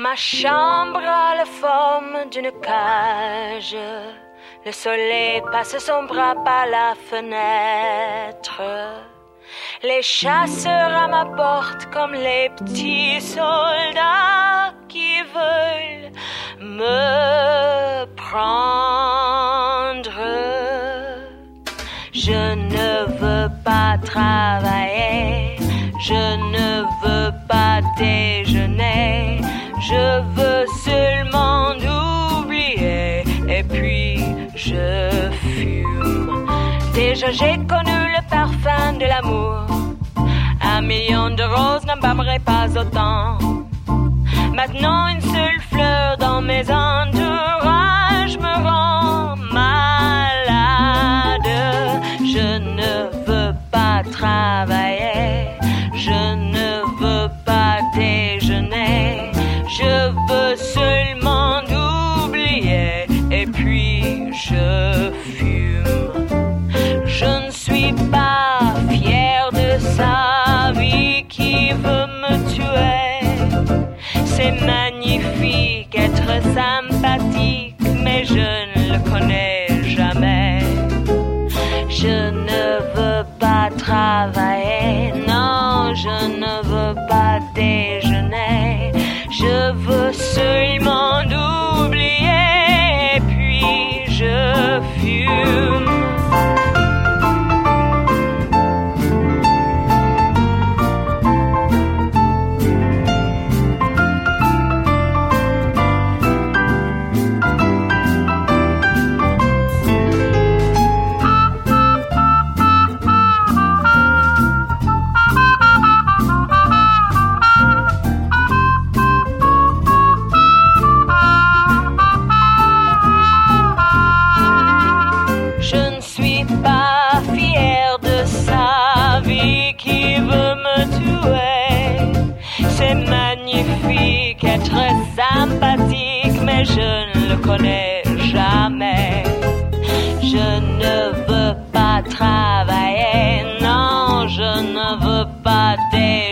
Ma chambre a la forme d'une cage. Le soleil passe son bras par la fenêtre. Les chasseurs à ma porte comme les petits soldats qui veulent me prendre. Je ne veux pas travailler, je ne veux pas déjeuner, je veux seulement oublier et puis je fume. Déjà j'ai connu le parfum de l'amour, 1 million de roses n'embâmerait pas autant. Maintenant une seule fleur dans mes entourages me rend malade. Je ne veux pas travailler, je ne veux pas déjeuner, je veux seulement oublier et puis je fume. Je ne suis pas fière de sa vie qui veut me tuer. C'est magnifique être sympathique, mais je ne le connais jamais. Je ne veux pas travailler, non, je ne veux pas déjeuner. Je veux seulement oublier, puis je fume. Être sympathique, mais je ne le connais jamais. Je ne veux pas travailler, non, je ne veux pas